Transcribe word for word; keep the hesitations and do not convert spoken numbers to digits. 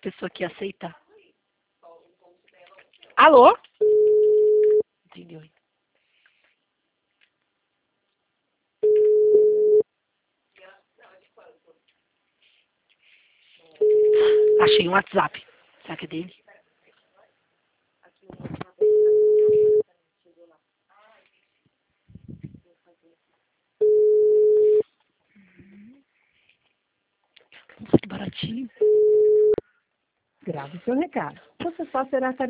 pessoas que aceitam. Alô? Entendeu? Achei um WhatsApp. Será que é dele? Nossa, que baratinho. Grave seu recado. Você só será